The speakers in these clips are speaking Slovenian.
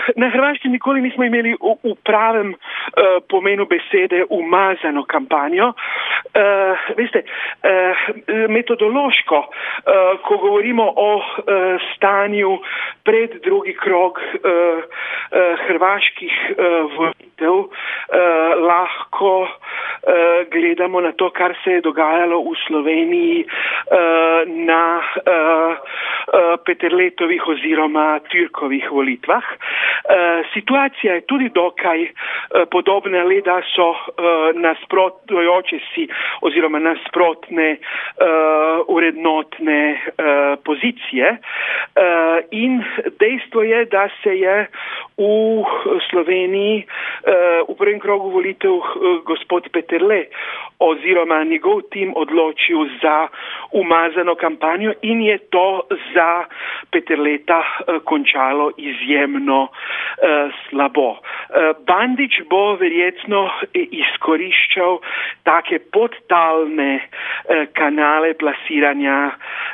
Na Hrvaškem nikoli nismo imeli v pravem pomenu besede umazano kampanjo. Veste, metodološko, ko govorimo o stanju pred drugi krog hrvaških volitev, lahko gledamo na to, kar se je dogajalo v Sloveniji na Peterletovih oziroma Türkovih volitvah. Situacija je tudi dokaj podobna, le da so nasprotujoče si oziroma nasprotne urednotne pozicije. In dejstvo je, da se je v Sloveniji v prvem krogu volitev gospod Peterle oziroma njegov tim odločil za umazano kampanjo in je to za Peterleta končalo izjemno slabo. Bandić bo verjetno izkoriščal take podtalne kanale plasiranja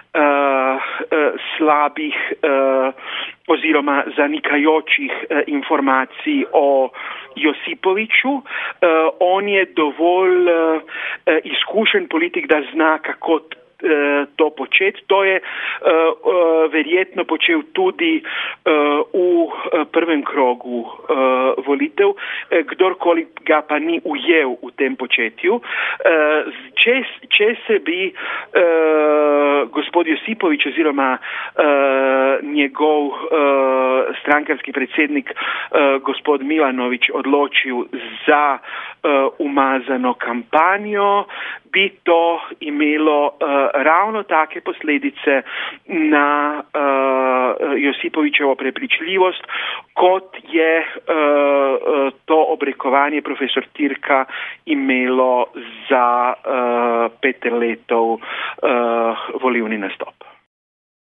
slabih oziroma zanikajočih informacij o Josipoviću. On je dovolj izkušen politik, da zna, kako to početi. To je verjetno počel tudi v prvem krogu volitev, kdorkoli ga pa ni ujel v tem početju. Če se bi gospod Josipović oziroma njegov strankarski predsednik gospod Milanović odločil za umazano kampanjo, bi to imelo ravno take posledice na Josipovićevo prepričljivost, kot je to obrekovanje profesor Tirka imelo za Peterletov volilni nastop.